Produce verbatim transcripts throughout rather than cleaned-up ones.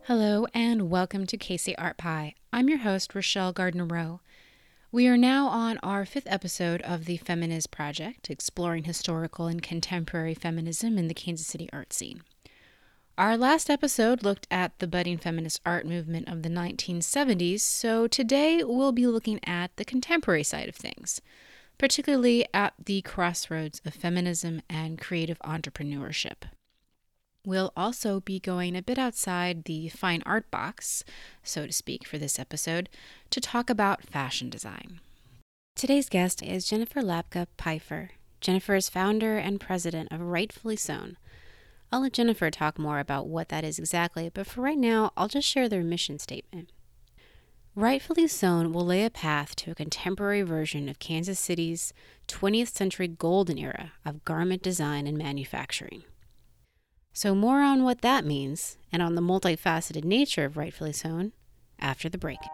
Hello and welcome to K C Art Pie. I'm your host, Rochelle Gardner-Rowe. We are now on our fifth episode of the Feminist Project, exploring historical and contemporary feminism in the Kansas City art scene. Our last episode looked at the budding feminist art movement of the nineteen seventies, so today we'll be looking at the contemporary side of things, particularly at the crossroads of feminism and creative entrepreneurship. We'll also be going a bit outside the fine art box, so to speak, for this episode, to talk about fashion design. Today's guest is Jennifer Lapka Pfeiffer. Jennifer is founder and president of Rightfully Sewn. I'll let Jennifer talk more about what that is exactly, but for right now, I'll just share their mission statement. Rightfully Sewn will lay a path to a contemporary version of Kansas City's twentieth century golden era of garment design and manufacturing. So more on what that means and on the multifaceted nature of Rightfully Sewn after the break.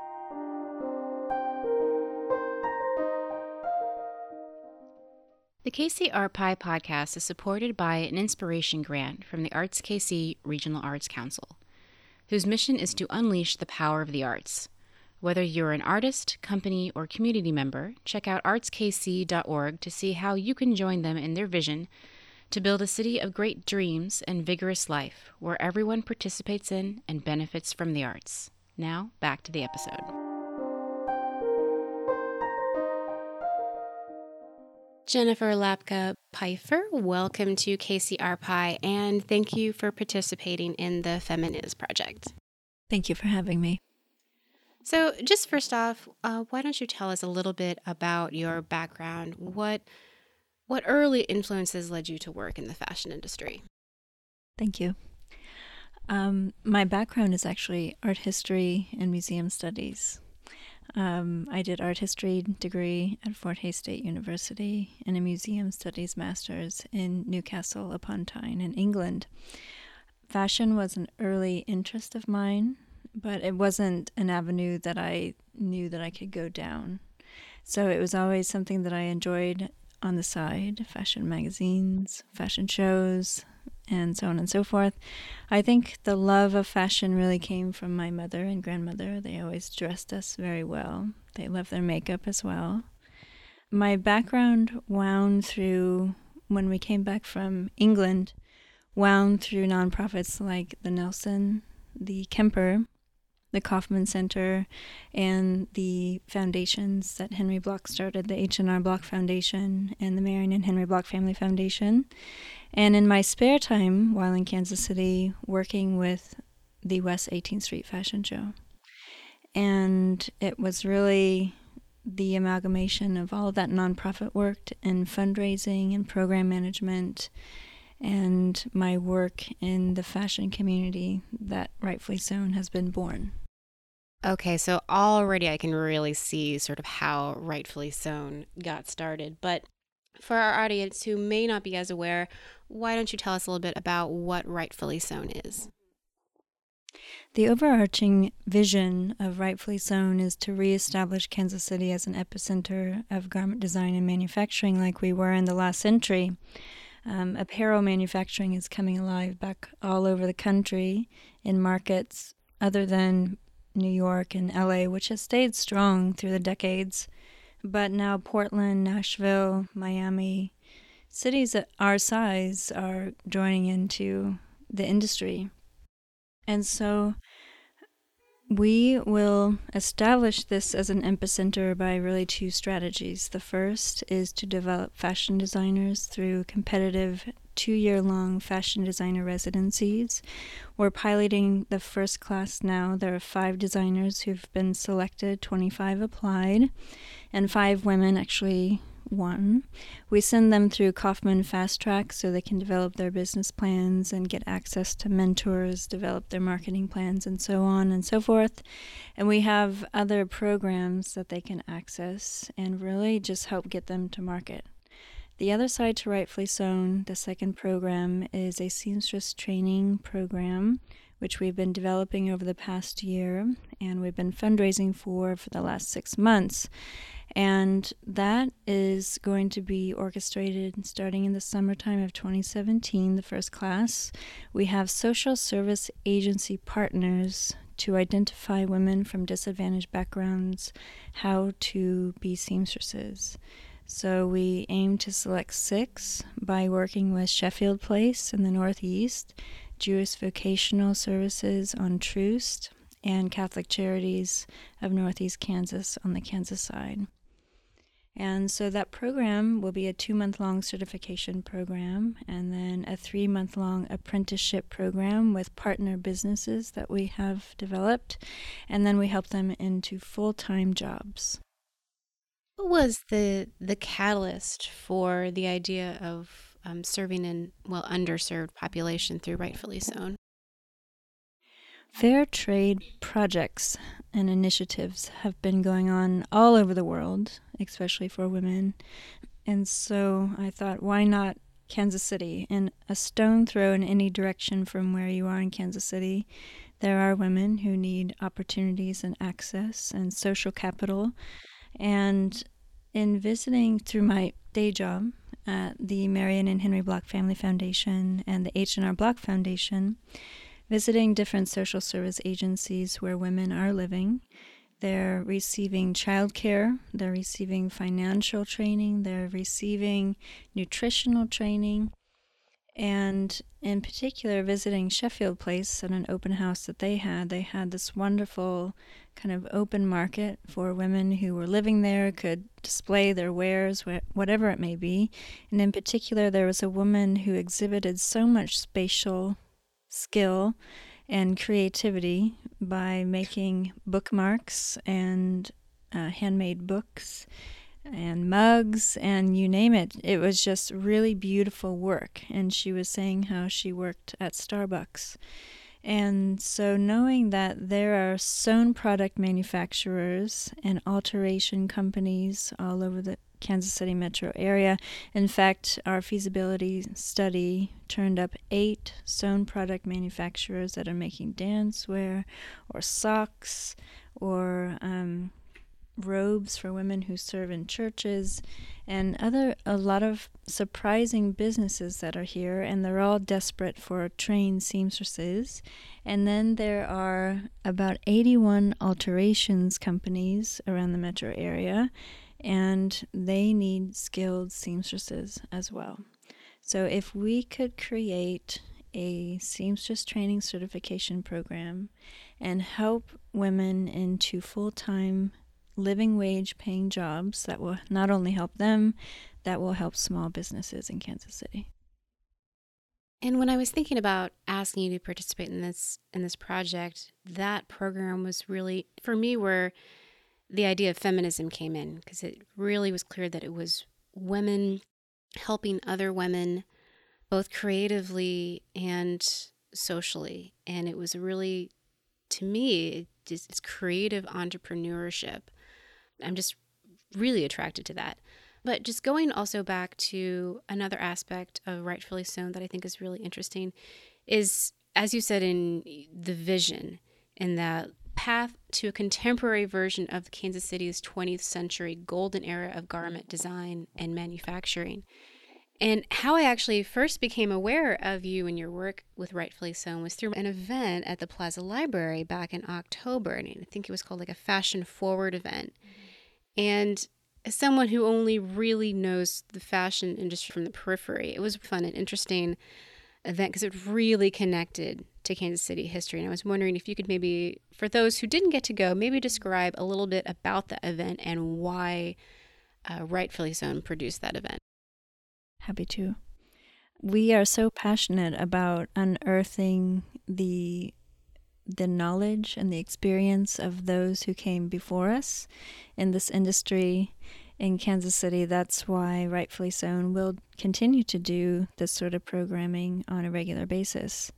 The K C Art Pie podcast is supported by an inspiration grant from the Arts K C Regional Arts Council, whose mission is to unleash the power of the arts. Whether you're an artist, company, or community member, check out arts k c dot org to see how you can join them in their vision to build a city of great dreams and vigorous life where everyone participates in and benefits from the arts. Now, back to the episode. Jennifer Lapka Pfeiffer, welcome to K C Art Pie, and thank you for participating in the Feminist Project. Thank you for having me. So, just first off, uh, why don't you tell us a little bit about your background? What What early influences led you to work in the fashion industry? Thank you. Um, my background is actually art history and museum studies. Um, I did art history degree at Fort Hays State University and a museum studies master's in Newcastle upon Tyne in England. Fashion was an early interest of mine, but it wasn't an avenue that I knew that I could go down. So it was always something that I enjoyed on the side, fashion magazines, fashion shows, and so on and so forth. I think the love of fashion really came from my mother and grandmother. They always dressed us very well. They loved their makeup as well. My background wound through, when we came back from England, wound through nonprofits like the Nelson, the Kemper, the Kauffman Center, and the foundations that Henry Block started, the H and R Block Foundation and the Marion and Henry Block Family Foundation. And in my spare time, while in Kansas City, working with the West eighteenth Street Fashion Show. And it was really the amalgamation of all of that nonprofit work and fundraising and program management and my work in the fashion community that Rightfully Sewn has been born. Okay, so already I can really see sort of how Rightfully Sewn got started. But for our audience who may not be as aware, why don't you tell us a little bit about what Rightfully Sewn is? The overarching vision of Rightfully Sewn is to reestablish Kansas City as an epicenter of garment design and manufacturing like we were in the last century. Um, apparel manufacturing is coming alive back all over the country in markets other than New York and L A, which has stayed strong through the decades. But now Portland, Nashville, Miami, cities at our size are joining into the industry. And so we will establish this as an epicenter by really two strategies. The first is to develop fashion designers through competitive two-year-long fashion designer residencies. We're piloting the first class now. There are five designers who've been selected, twenty-five applied, and five women actually won. We send them through Kauffman Fast Track so they can develop their business plans and get access to mentors, develop their marketing plans, and so on and so forth. And we have other programs that they can access and really just help get them to market. The other side to Rightfully Sewn, the second program, is a seamstress training program, which we've been developing over the past year, and we've been fundraising for for the last six months. And that is going to be orchestrated starting in the summertime of twenty seventeen, the first class. We have social service agency partners to identify women from disadvantaged backgrounds how to be seamstresses. So we aim to select six by working with Sheffield Place in the Northeast, Jewish Vocational Services on Troost, and Catholic Charities of Northeast Kansas on the Kansas side. And so that program will be a two-month-long certification program and then a three-month-long apprenticeship program with partner businesses that we have developed, and then we help them into full-time jobs. What was the the catalyst for the idea of um, serving an, well, underserved population through Rightfully Sewn? Fair trade projects and initiatives have been going on all over the world, especially for women. And so I thought, why not Kansas City? And a stone throw in any direction from where you are in Kansas City, there are women who need opportunities and access and social capital. And in visiting through my day job at the Marion and Henry Block Family Foundation and the H and R Block Foundation, visiting different social service agencies where women are living, they're receiving childcare, they're receiving financial training, they're receiving nutritional training, and in particular visiting Sheffield Place at an open house that they had. They had this wonderful kind of open market for women who were living there, could display their wares, whatever it may be. And in particular, there was a woman who exhibited so much spatial skill and creativity by making bookmarks and uh, handmade books and mugs and you name it. It was just really beautiful work. And she was saying how she worked at Starbucks. And so knowing that there are sewn product manufacturers and alteration companies all over the Kansas City metro area. In fact, our feasibility study turned up eight sewn product manufacturers that are making dancewear or socks or um, robes for women who serve in churches, and other a lot of surprising businesses that are here, and they're all desperate for trained seamstresses. And then there are about eighty-one alterations companies around the metro area, and they need skilled seamstresses as well. So if we could create a seamstress training certification program and help women into full-time living wage paying jobs, that will not only help them, that will help small businesses in Kansas City. And when I was thinking about asking you to participate in this in this project, that program was really, for me, where the idea of feminism came in, because it really was clear that it was women helping other women, both creatively and socially. And it was really, to me, it's, it's creative entrepreneurship. I'm just really attracted to that. But just going also back to another aspect of Rightfully Sewn that I think is really interesting is, as you said, in the vision, in that path to a contemporary version of Kansas City's twentieth century golden era of garment design and manufacturing. And how I actually first became aware of you and your work with Rightfully Sewn was through an event at the Plaza Library back in October. And I think it was called like a Fashion Forward event. And as someone who only really knows the fashion industry from the periphery, it was fun and interesting event because it really connected to Kansas City history. And I was wondering if you could maybe, for those who didn't get to go, maybe describe a little bit about the event and why uh, Rightfully Sewn produced that event. Happy to. We are so passionate about unearthing the the knowledge and the experience of those who came before us in this industry in Kansas City. That's why Rightfully Sewn will continue to do this sort of programming on a regular basis.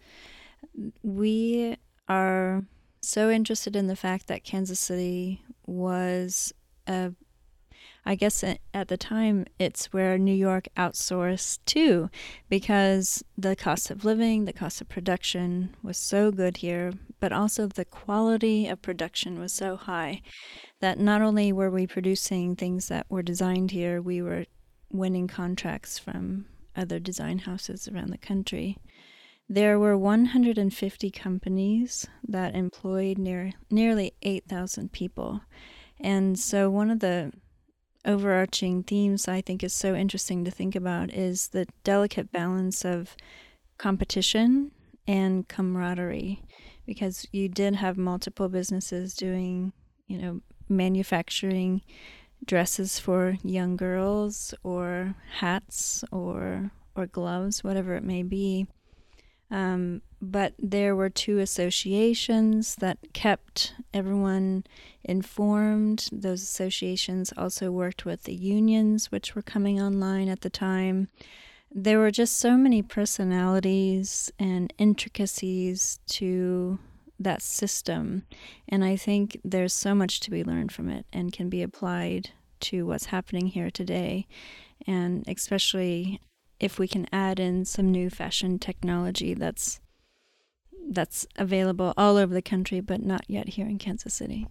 We are so interested in the fact that Kansas City was a I guess at the time it's where New York outsourced too, because the cost of living, the cost of production was so good here, but also the quality of production was so high that not only were we producing things that were designed here, we were winning contracts from other design houses around the country. There were one hundred fifty companies that employed near nearly eight thousand people. And so one of the overarching themes I think is so interesting to think about is the delicate balance of competition and camaraderie, because you did have multiple businesses doing, you know, manufacturing dresses for young girls or hats or or gloves, whatever it may be. Um, but there were two associations that kept everyone informed. Those associations also worked with the unions, which were coming online at the time. There were just so many personalities and intricacies to that system. And I think there's so much to be learned from it and can be applied to what's happening here today. And especially if we can add in some new fashion technology that's that's available all over the country, but not yet here in Kansas City.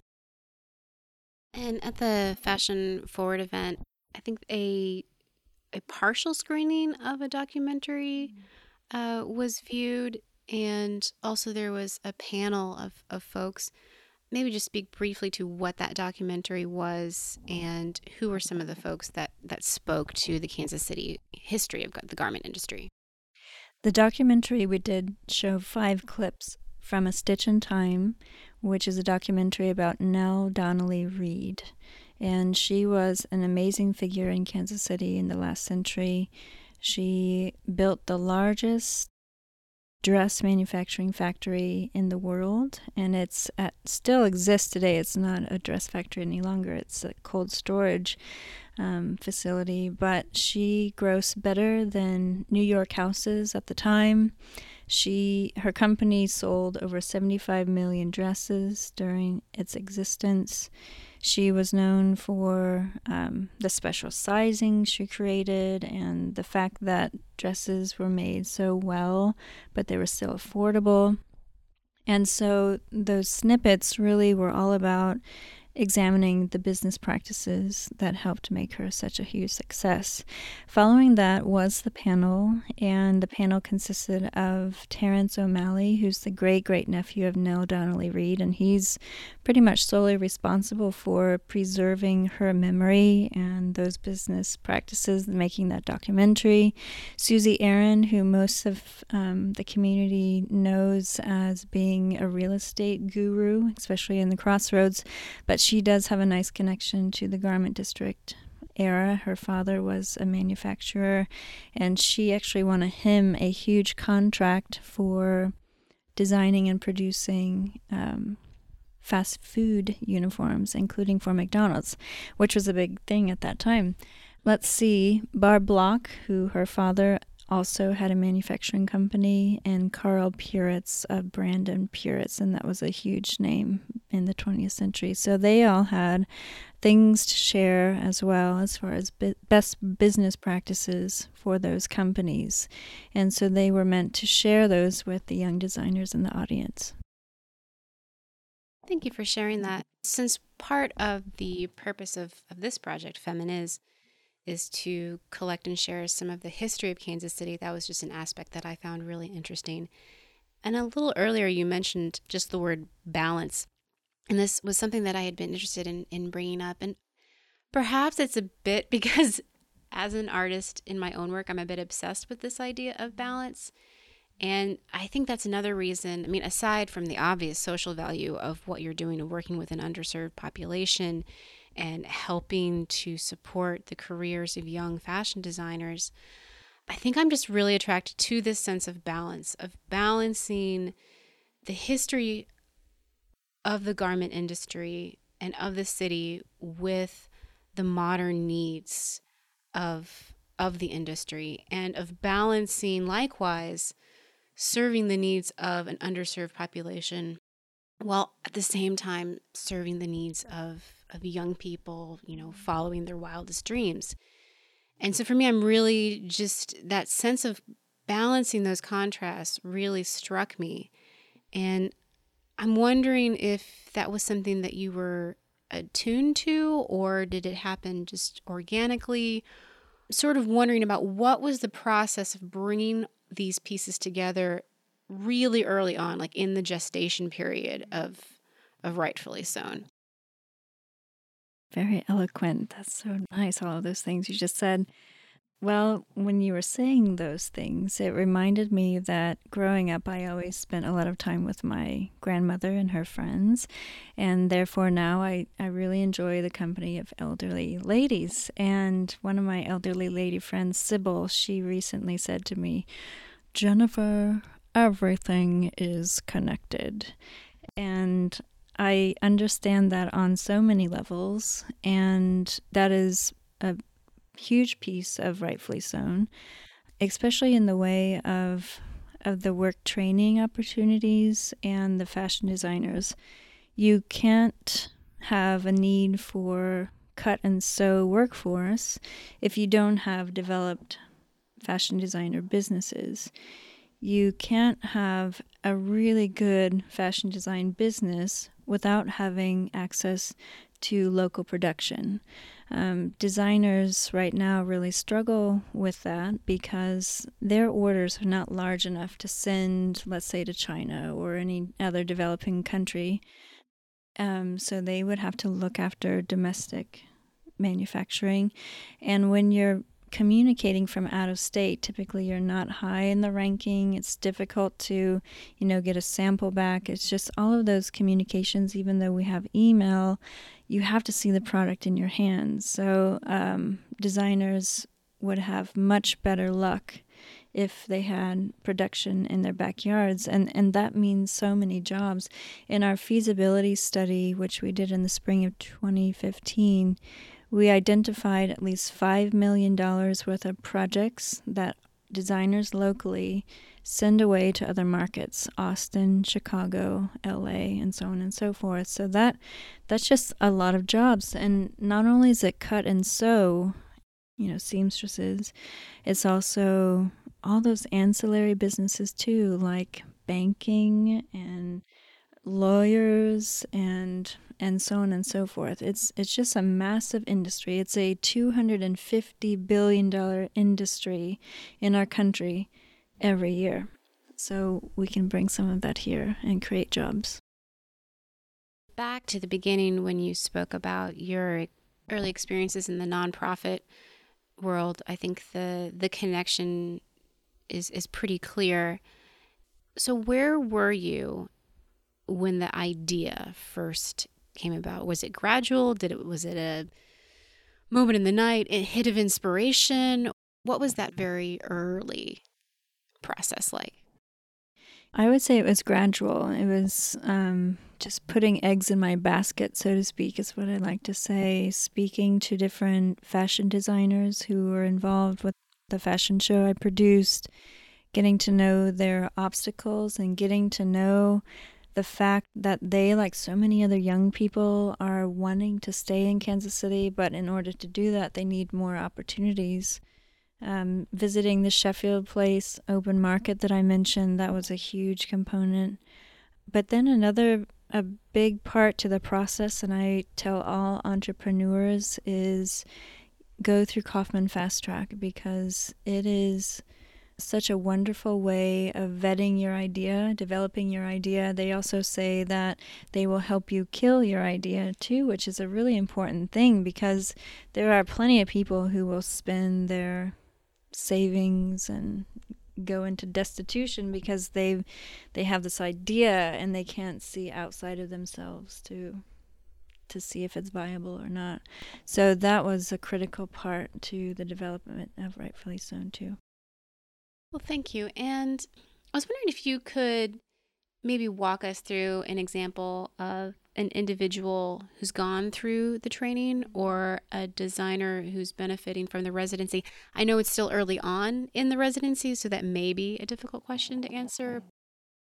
And at the Fashion Forward event, I think a a partial screening of a documentary uh, was viewed, and also there was a panel of, of folks. Maybe just speak briefly to what that documentary was and who were some of the folks that, that spoke to the Kansas City history of the garment industry. The documentary, we did show five clips from A Stitch in Time, which is a documentary about Nell Donnelly Reed. And she was an amazing figure in Kansas City in the last century. She built the largest dress manufacturing factory in the world, and it's at, still exists today. It's not a dress factory any longer. It's a cold storage um, facility, but she grossed better than New York houses at the time. She her company sold over seventy-five million dresses during its existence. She was known for um, the special sizing she created and the fact that dresses were made so well, but they were still affordable. And so those snippets really were all about examining the business practices that helped make her such a huge success. Following that was the panel, and the panel consisted of Terrence O'Malley, who's the great-great-nephew of Nell Donnelly Reed, and he's pretty much solely responsible for preserving her memory and those business practices, making that documentary. Susie Aaron, who most of um, the community knows as being a real estate guru, especially in the Crossroads, but she does have a nice connection to the garment district era. Her father was a manufacturer, and she actually won a, him a huge contract for designing and producing um, fast food uniforms, including for McDonald's, which was a big thing at that time. Let's see, Barb Block, who her father also had a manufacturing company, and Carl Puritz of Brandon Puritz, and that was a huge name in the twentieth century. So they all had things to share as well as far as bi- best business practices for those companies. And so they were meant to share those with the young designers in the audience. Thank you for sharing that. Since part of the purpose of, of this project, Feminiz, is to collect and share some of the history of Kansas City, that was just an aspect that I found really interesting. And a little earlier, you mentioned just the word balance. And this was something that I had been interested in, in bringing up. And perhaps it's a bit because as an artist in my own work, I'm a bit obsessed with this idea of balance. And I think that's another reason, I mean, aside from the obvious social value of what you're doing and working with an underserved population and helping to support the careers of young fashion designers, I think I'm just really attracted to this sense of balance, of balancing the history of the garment industry and of the city with the modern needs of, of the industry, and of balancing, likewise, serving the needs of an underserved population while at the same time serving the needs of, of young people, you know, following their wildest dreams. And so for me, I'm really just that sense of balancing those contrasts really struck me. And I'm wondering if that was something that you were attuned to, or did it happen just organically? Sort of wondering about what was the process of bringing these pieces together really early on, like in the gestation period of of Rightfully Sown. Very eloquent. That's so nice, all of those things you just said. Well, when you were saying those things, it reminded me that growing up, I always spent a lot of time with my grandmother and her friends. And therefore, now I, I really enjoy the company of elderly ladies. And one of my elderly lady friends, Sybil, she recently said to me, "Jennifer, everything is connected." And I understand that on so many levels. And that is a huge piece of Rightfully Sown, especially in the way of of the work training opportunities and the fashion designers. You can't have a need for cut and sew workforce if you don't have developed fashion designer businesses. You can't have a really good fashion design business without having access to local production. Um, designers right now really struggle with that because their orders are not large enough to send, let's say, to China or any other developing country. Um, so they would have to look after domestic manufacturing. And when you're communicating from out of state, typically you're not high in the ranking. It's difficult to, you know, get a sample back. It's just all of those communications, even though we have email, you have to see the product in your hands. So um, designers would have much better luck if they had production in their backyards. And, and that means so many jobs. In our feasibility study, which we did in the spring of twenty fifteen, we identified at least five million dollars worth of projects that designers locally send away to other markets, Austin, Chicago, L A, and so on and so forth. So that that's just a lot of jobs. And not only is it cut and sew, you know, seamstresses, it's also all those ancillary businesses too, like banking and lawyers and and so on and so forth. It's it's just a massive industry. It's a two hundred fifty billion dollars industry in our country every year. So we can bring some of that here and create jobs. Back to the beginning when you spoke about your early experiences in the nonprofit world, I think the the connection is is pretty clear. So where were you when the idea first came about? Was it gradual? Did it was it a moment in the night, a hit of inspiration? What was that very early process like? I would say it was gradual. It was um, just putting eggs in my basket, so to speak, is what I like to say. Speaking to different fashion designers who were involved with the fashion show I produced, getting to know their obstacles and getting to know the fact that they, like so many other young people, are wanting to stay in Kansas City, but in order to do that, they need more opportunities. Um, visiting the Sheffield Place open market that I mentioned, that was a huge component. But then another, a big part to the process, and I tell all entrepreneurs, is go through Kauffman Fast Track, because it is such a wonderful way of vetting your idea, developing your idea. They also say that they will help you kill your idea too, which is a really important thing, because there are plenty of people who will spend their savings and go into destitution because they they have this idea and they can't see outside of themselves to to see if it's viable or not. So that was a critical part to the development of Rightfully Sown too. Well, thank you. And I was wondering if you could maybe walk us through an example of an individual who's gone through the training or a designer who's benefiting from the residency. I know it's still early on in the residency, so that may be a difficult question to answer.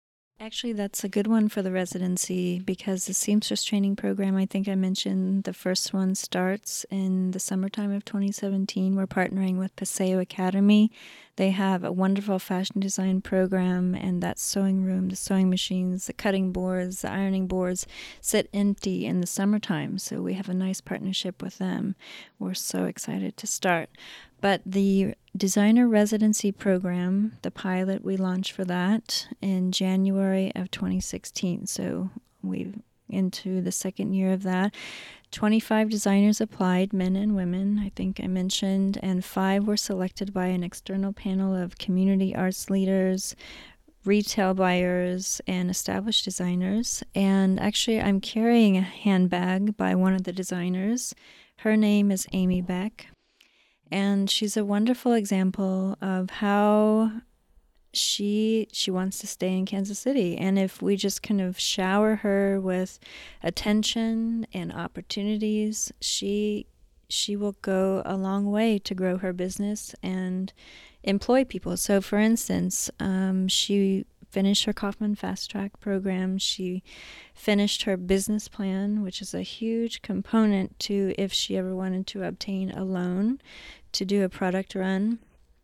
Actually, that's a good one for the residency because the seamstress training program, I think I mentioned, the first one starts in the summertime of twenty seventeen. We're partnering with Paseo Academy. They have a wonderful fashion design program, and that sewing room, the sewing machines, the cutting boards, the ironing boards sit empty in the summertime. So we have a nice partnership with them. We're so excited to start. But the designer residency program, the pilot, we launched for that in January of twenty sixteen. So we're into the second year of that. twenty-five designers applied, men and women, I think I mentioned, and five were selected by an external panel of community arts leaders, retail buyers, and established designers. And actually, I'm carrying a handbag by one of the designers. Her name is Amy Beck. And she's a wonderful example of how she she wants to stay in Kansas City. And if we just kind of shower her with attention and opportunities, she she will go a long way to grow her business and employ people. So for instance, um, she finished her Kaufman Fast Track program. She finished her business plan, which is a huge component to if she ever wanted to obtain a loan to do a product run.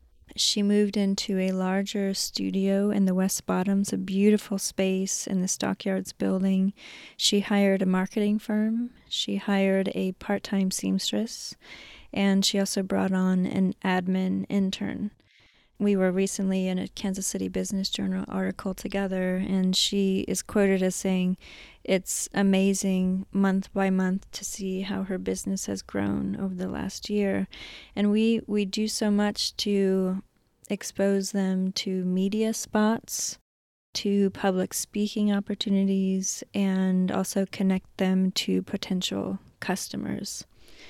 She moved into a larger studio in the West Bottoms, a beautiful space in the Stockyards building. She hired a marketing firm. She hired a part-time seamstress, and she also brought on an admin intern. We were recently in a Kansas City Business Journal article together, and she is quoted as saying, it's amazing month by month to see how her business has grown over the last year. And we, we do so much to expose them to media spots, to public speaking opportunities, and also connect them to potential customers.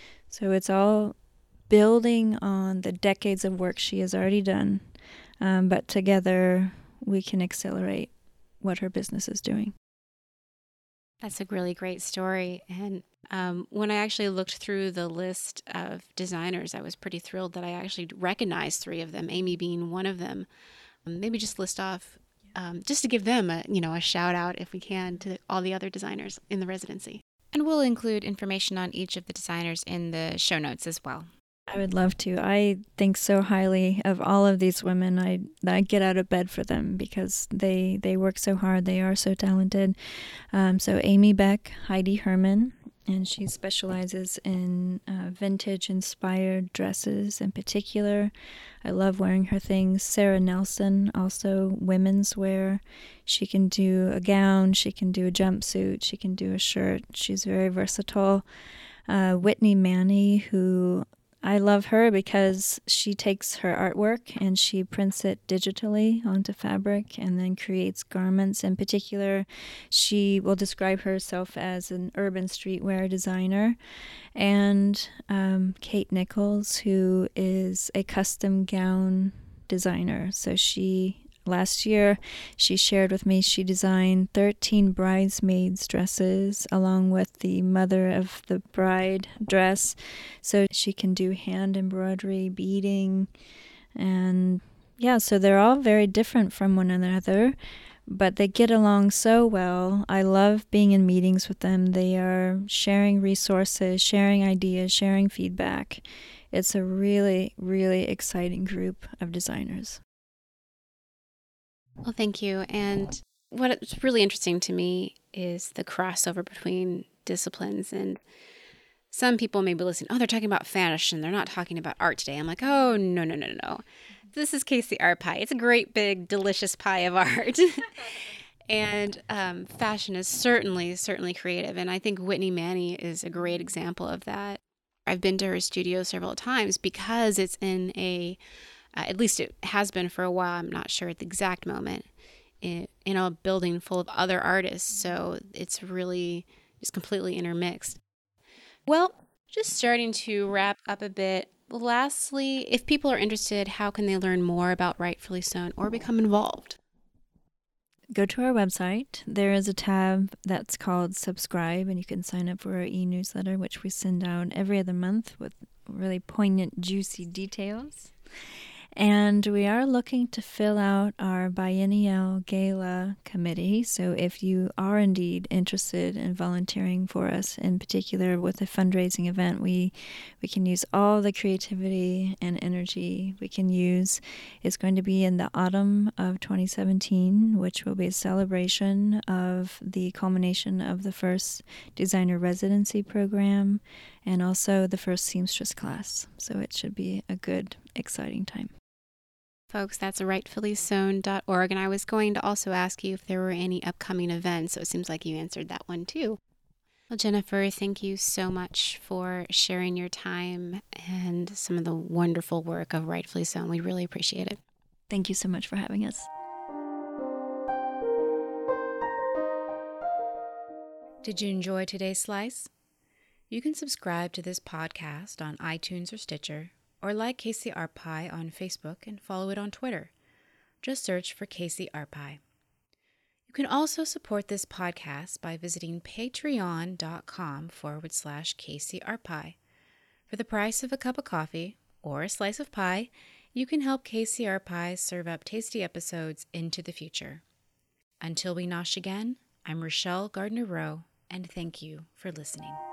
So it's all building on the decades of work she has already done, um, but together we can accelerate what her business is doing. That's a really great story. And um, when I actually looked through the list of designers, I was pretty thrilled that I actually recognized three of them, Amy being one of them. Um, maybe just list off, um, just to give them a, you know, a shout out if we can to all the other designers in the residency. And we'll include information on each of the designers in the show notes as well. I would love to. I think so highly of all of these women. I I get out of bed for them because they, they work so hard. They are so talented. Um, so Amy Beck, Heidi Herman, and she specializes in uh, vintage-inspired dresses in particular. I love wearing her things. Sarah Nelson, also women's wear. She can do a gown. She can do a jumpsuit. She can do a shirt. She's very versatile. Uh, Whitney Manny, who... I love her because she takes her artwork and she prints it digitally onto fabric and then creates garments. In particular, she will describe herself as an urban streetwear designer. And um, Kate Nichols, who is a custom gown designer. So she... Last year, she shared with me she designed thirteen bridesmaids' dresses along with the mother of the bride dress. So she can do hand embroidery, beading, and yeah, so they're all very different from one another, but they get along so well. I love being in meetings with them. They are sharing resources, sharing ideas, sharing feedback. It's a really, really exciting group of designers. Well, thank you. And what's really interesting to me is the crossover between disciplines. And some people may be listening, oh, they're talking about fashion. They're not talking about art today. I'm like, oh, no, no, no, no, no. This is K C Art Pie. It's a great, big, delicious pie of art. And um, fashion is certainly, certainly creative. And I think Whitney Manny is a great example of that. I've been to her studio several times because it's in a... Uh, at least it has been for a while, I'm not sure at the exact moment, in, in a building full of other artists. So it's really just completely intermixed. Well, just starting to wrap up a bit. Lastly, if people are interested, how can they learn more about Rightfully Sewn or become involved? Go to our website. There is a tab that's called Subscribe, and you can sign up for our e-newsletter, which we send out every other month with really poignant, juicy details. And we are looking to fill out our biennial gala committee. So if you are indeed interested in volunteering for us, in particular with a fundraising event, we we can use all the creativity and energy we can use. It's going to be in the autumn of twenty seventeen, which will be a celebration of the culmination of the first designer residency program and also the first seamstress class. So it should be a good, exciting time. Folks, that's rightfully sewn dot org. And I was going to also ask you if there were any upcoming events, so it seems like you answered that one too. Well, Jennifer, thank you so much for sharing your time and some of the wonderful work of Rightfully Sewn. We really appreciate it. Thank you so much for having us. Did you enjoy today's slice? You can subscribe to this podcast on iTunes or Stitcher, or like K C Art Pie on Facebook and follow it on Twitter. Just search for K C Art Pie. You can also support this podcast by visiting patreon.com forward slash KC Art Pie. For the price of a cup of coffee or a slice of pie, you can help K C Art Pie serve up tasty episodes into the future. Until we nosh again, I'm Rochelle Gardner-Rowe, and thank you for listening.